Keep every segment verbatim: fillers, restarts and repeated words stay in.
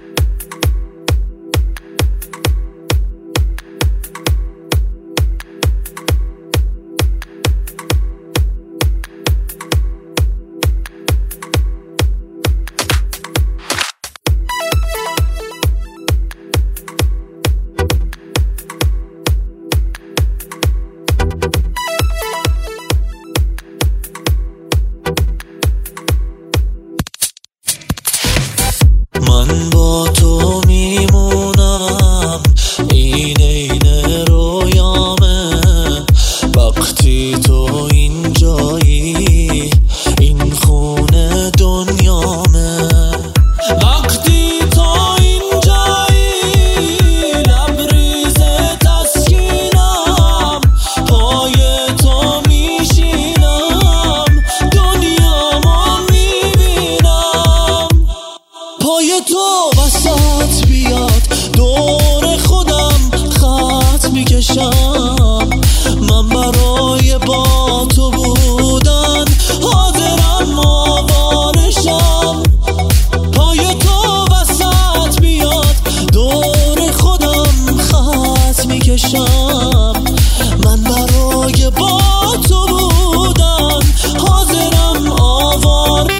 من با تو میمونم، این عین رویامه. وقتی تو اینجایی، این خونه دنیامه. وقتی تو اینجایی، لبریز تسکینم. پای تو میشینم، دنیامو میبینم. پای تو وسط بیاد، دور خودم خط میکشم. من برای با تو بودن حاضرم آوارشم. پای تو وسط بیاد، دور خودم خط میکشم. من برای با تو بودن حاضرم آوار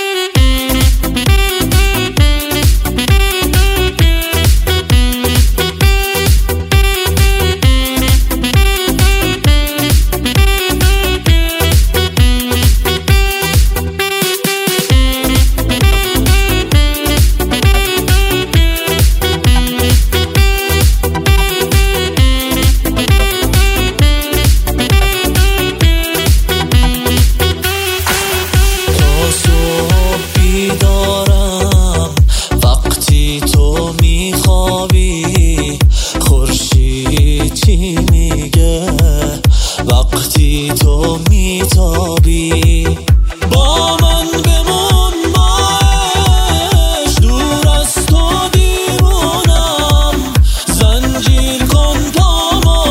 دارم. وقتی تو میخوابی، خورشید چی میگه؟ وقتی تو میتابی، با من بمون باش. دور از تو دیوونم، زنجیر کن پامو.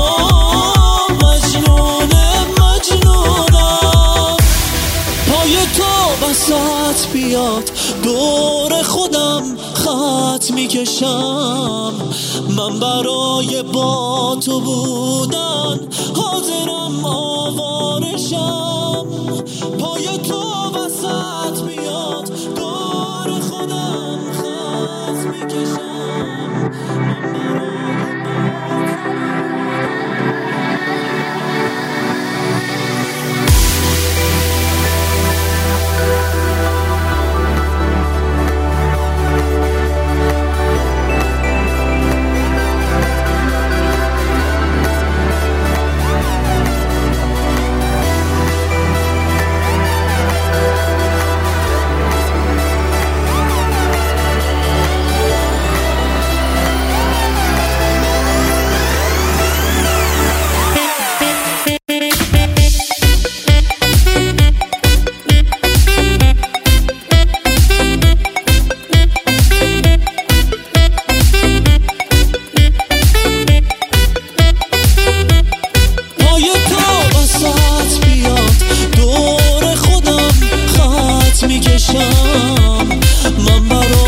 مجنونه مجنونم. پای تو وسط بیاد، دور خودم خط میکشم. من برای با تو بودن حاضرم آوارشم. پای تو وسط بیاد، دور خودم خط میکشم. میکشم. من برای